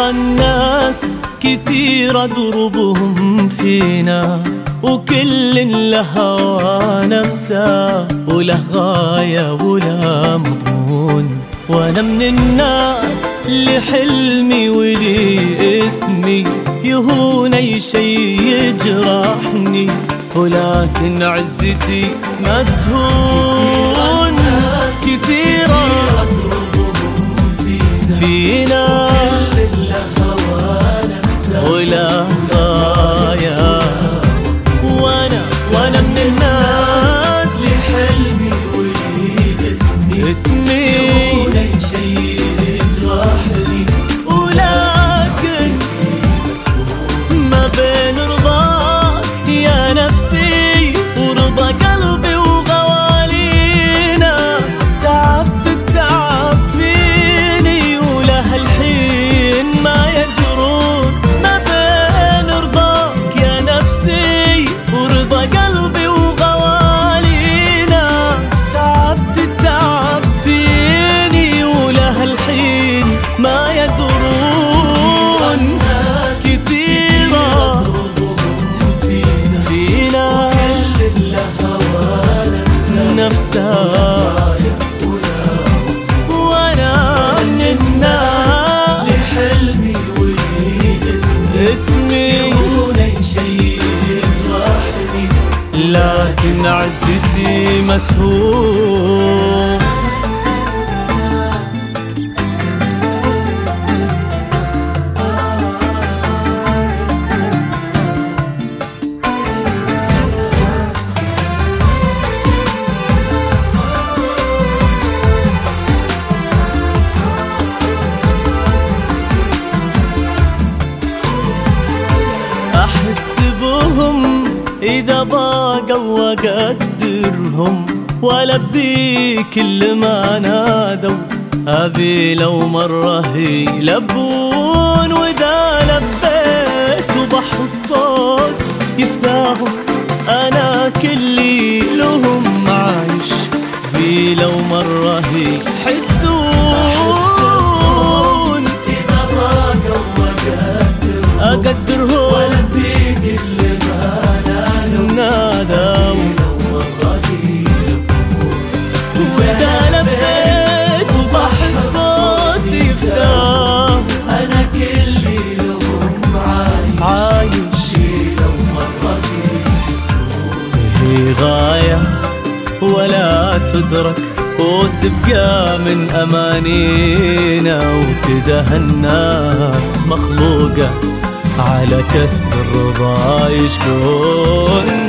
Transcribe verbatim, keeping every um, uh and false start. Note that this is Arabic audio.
ترى الناس كثيرة دروبهم فينا، وكل له هوى نفسه وله غاية وله مضمون. وانا من الناس اللي حلمي ولي اسمي يهون اي شي يجرحني، ولكن عزتي ما تهون. كثيرة فينا ولا غاية، وانا وانا من الناس اللي حلمي ولي اسمي اسمي يهون اي شي يجرحني، ولكن ما بين رضاك يا نفسي ورضا قلبي وغوالينا، تعبت التعب فيني وله الحين ما يدرون. ما بين رضاك يا نفسي ورضا قلبي وغوالينا، تعبت التعب فيني وله الحين ما يدرون. كثيرة فينا نفسها، وانا من الناس لحلمي ولي اسمي اسمي يهون اي شي يجرحني، لكن عزتي ما تهون. أحس بهم إذا ضاقوا وأقدرهم، وألبي كل ما نادوا. أبي لو مرة يلبون، وإذا لبيت وبحر الصوت يفداهم. أنا كلي لهم عايش، بي لو مرة يحسون. إذا ضاقوا وأقدرهم أقدرهم، ولبي كل ما نادوا نادوا. وإذا لبيت وبحر الصوت يفتاه، أنا كلي لهم عايش عايش. لو مرة يحسون هي غاية ولا تدرك وتبقى من أمانينا، وكده الناس مخلوقة على كسب الرضا يشكون.